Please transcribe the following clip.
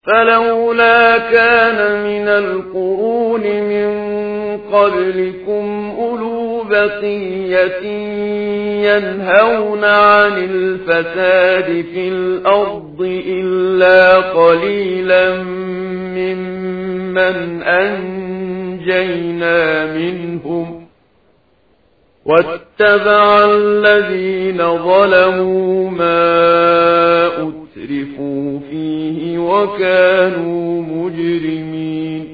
فلولا كان من القرون من قبلكم أولو بقية ينهون عن الفساد في الأرض إلا قليلا ممن أنجينا منهم واتبع الذين ظلموا ما أترفوا فيه وكانوا مجرمين